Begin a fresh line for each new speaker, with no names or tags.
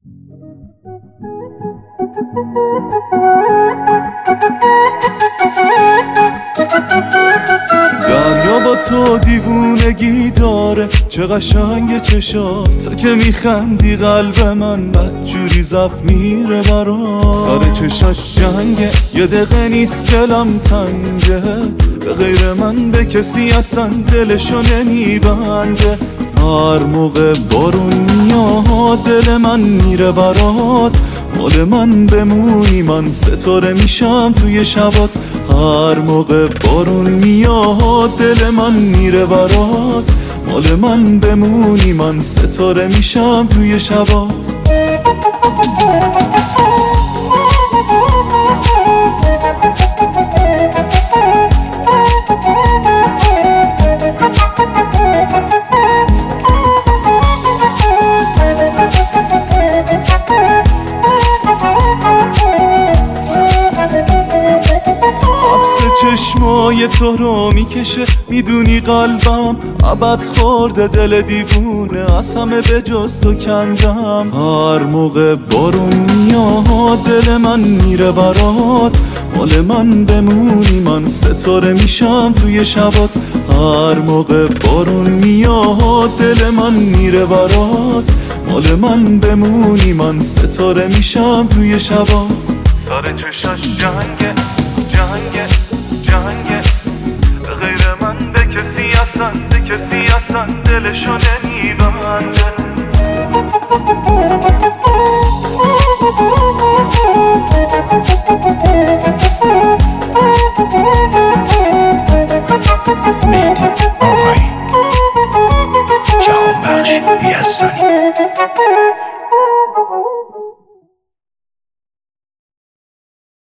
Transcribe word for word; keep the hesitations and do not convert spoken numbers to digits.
دریا با تو دیوونگی داره، چه قشنگ چشات، تا که میخندی قلب من بدجوری زفت میره برات. سر چشاش جنگه، یه دقیقه نیست دلم تنگه، به غیر من به کسی اصلا دلشو نمیبنده. هر موقع بارون میاد دل من میره برات، مال من بمونی من ستاره میشم توی شبات. هر موقع بارون میاد دل من میره برات، مال من بمونی من ستاره میشم توی شبات. چشمای تو رو میکشه، میدونی قلبم ابد خورده دل دیوونه، از همه به جز تو کندم. هر موقع بارون میاد دل من میره برات، مال من بمونی من ستاره میشم توی شبات. هر موقع بارون میاد دل من میره برات، مال من بمونی من ستاره میشم توی شبات. سر چشاش جنگه جنگه جنگه، غیر من به کسی اصلا به کسی اصلا دلشو نمیبنده.
مهدی آقای جهان بخش یزدانی.